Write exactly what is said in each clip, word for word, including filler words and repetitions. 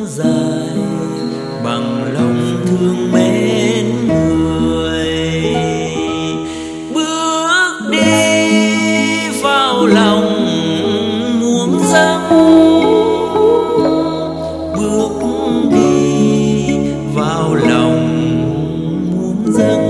dài bằng lòng thương mến người. Bước đi vào lòng muôn dâng, bước đi vào lòng muôn dâng,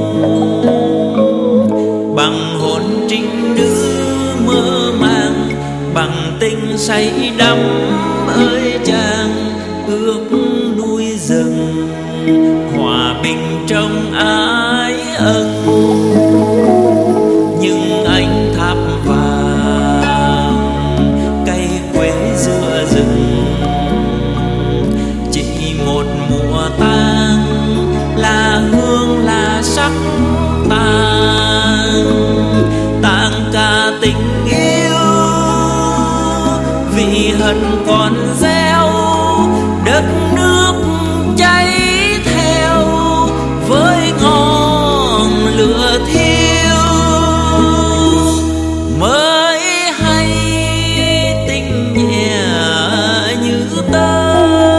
bằng hồn trinh nữ mơ màng, bằng tình say đắm ơi chàng, ước núi rừng hòa bình trong ái ân. Nhưng anh tháp vàng cây quế giữa rừng, chỉ một mùa tang là hương là sắc tang, tang cả tình yêu vì hận còn gieo, đất nước cháy theo với ngọn lửa thiêu. Mới hay tình nhẹ như tơ,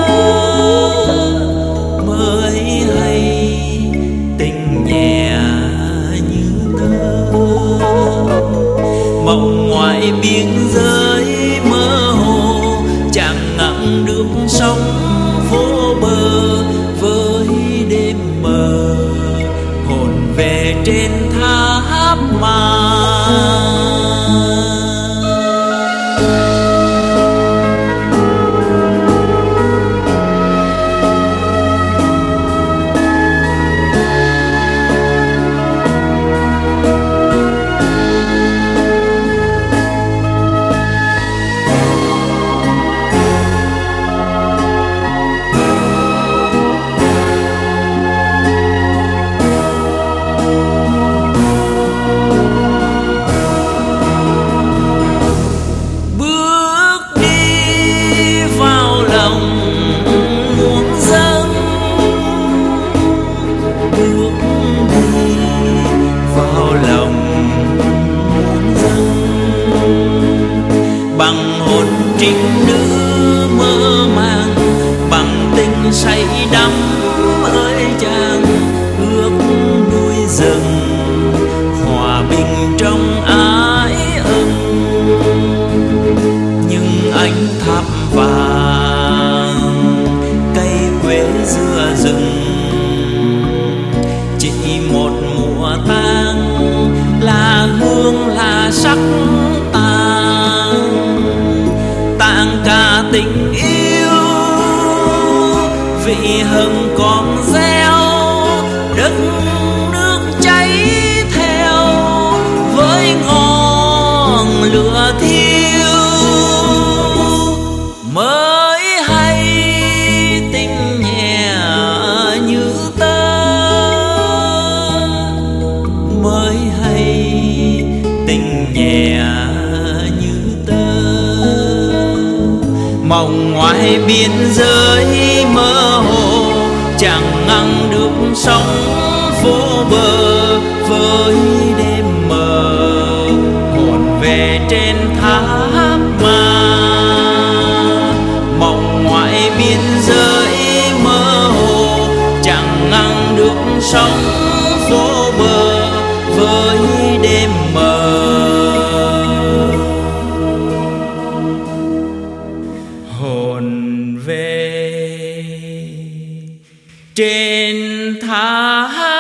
mới hay tình nhẹ như tơ, mộng ngoài biên giới mơ hồ, chàng ngặng được sóng vô bờ với đêm mờ, hồn về trên tháp mà. Bằng hồn trinh nữ mơ màng, bằng tình say đắm ơi chàng, ước núi rừng hòa bình trong ái ân. Nhưng anh tháp vàng cây quế giữa rừng, chỉ một mùa tang là hương là sắc tang, tang cả tình yêu vì hận còn gieo, đất nước cháy theo với ngọn lửa thiêu. Mới hay tình nhẹ như tơ, mới hay tình nhẹ như tơ, mộng ngoài biên giới mơ hồ, chẳng ngăn được sóng vô bờ với đêm mờ, hồn về trên tháp mà. Mộng ngoài biên giới mơ hồ, chẳng ngăn được sóng vô bờ với đêm mờ, hồn về trên tháp.